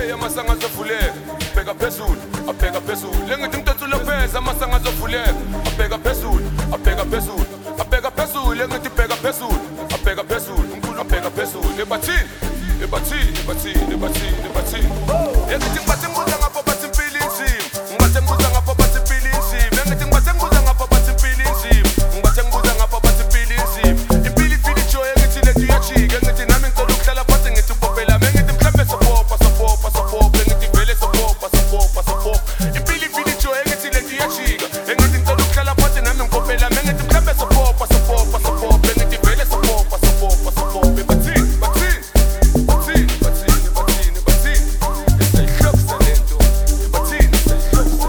amasanga azovuleka, abheka phezulu, abheka phezulu. Lengithi umthetho ulopheza amasanga azovuleka, abheka phezulu, abheka phezulu, abheka phezulu. Lengithi bheka phezulu, abheka phezulu, uNkulunkulu abheka phezulu. Ebathini, ebathini, ebathini, ebathini, ebathini. Lengithi ngibathe ngibuza ngapho bathi impilo inzima, ngibathe ngibuza ngapho bathi impilo inzima. Lengithi ngibathe ngibuza ngapho bathi impilo inzima, ngibathe ngibuza ngapho bathi impilo inzima. Impilo ifile ijoy engithi lethu iyajika, engithi nami ngicela ukuhlala phansi ngithi ubhobhela, mengithi mhlambe sopopa, sopopa, sopopa, engithi vele sopopa, sopopa, sopopa. Impilo ifile ijoy engithi lethu iyajika, engithi ngicela ukuhlala phansi nami ngibhobhela, mengithi mhlambe sopopa, sopopa, sopopa, engithi vele sopopa, sopopa, sopopa. Ebathini, bathini, bathini, bathini, bathini, bathini. Esayihlokisa lento, ebathini, esayihlokisa.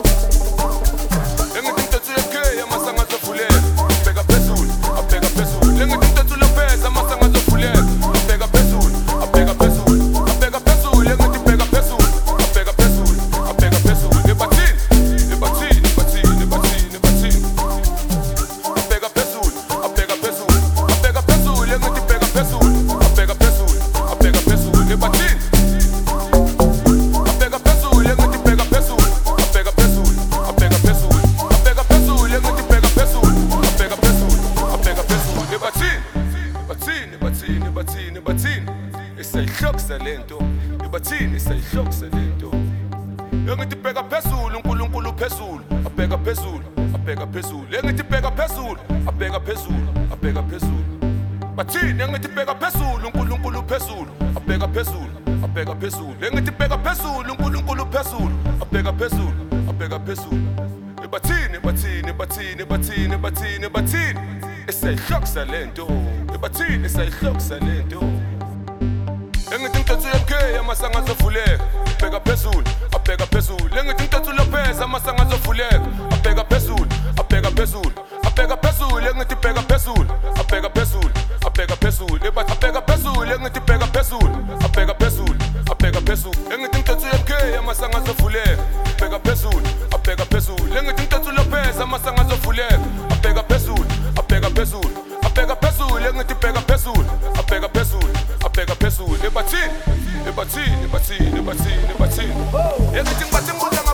Lengithi umthetho uyakheya amasanga azovuleka, abheka phezulu, abheka phezulu. Lengithi umthetho ulopheza amasanga azovuleka, abheka phezulu, abheka phezulu, abheka phezulu. Lengithi bheka phezulu, abheka phezulu, abheka phezulu. Ebathini, ebathini, bathini, bathini, bathini. Abheka phezulu, abheka phezulu, abheka phezulu. Lengithi bheka phezulu, abheka phezulu, abheka phezulu. Ebathini, abheka phezulu. Lengithi bheka phezulu, abheka phezulu, abheka phezulu, abheka phezulu. Lengithi bheka phezulu, abheka phezulu, abheka phezulu. Ebathini, bathini, bathini, bathini, bathini. Esayihlokisa lento, ebathini, esayihlokisa lento. Lengithi bheka phezulu, uNkulunkulu phezulu, abheka phezulu, abheka phezulu. Lengithi bheka phezulu, abheka phezulu, abheka phezulu. Bathini, engithi bheka phezulu, uNkulunkulu phezulu, abheka phezulu, abheka phezulu. Lengithi bheka phezulu, uNkulunkulu phezulu, abheka phezulu, abheka phezulu. Ebathini, bathini, bathini, bathini, bathini, bathini. Esayihlokisa lento, ebathini, esayihlokisa lento. Lengithi umthetho uyakheya amasanga azovuleka, abheka phezulu, abheka phezulu. Lengithi umthetho ulopheza amasanga azovuleka, abheka phezulu, abheka phezulu, abheka phezulu. Lengithi bheka phezulu, abheka phezulu, abheka phezulu. Abheka phezulu. Lengithi bheka phezulu, abheka phezulu, abheka phezulu. Lengithi umthetho uyakheya amasanga azovuleka, abheka phezulu, abheka phezulu. Lengithi umthetho ulopheza amasanga azovuleka, abheka phezulu, abheka phezulu, abheka phezulu. Lengithi bheka phezulu, abheka phezulu, abheka phezulu. Ebathini, ebathini, ebathini, ebathini, ebathini. Lengithi ngibathe ngibuza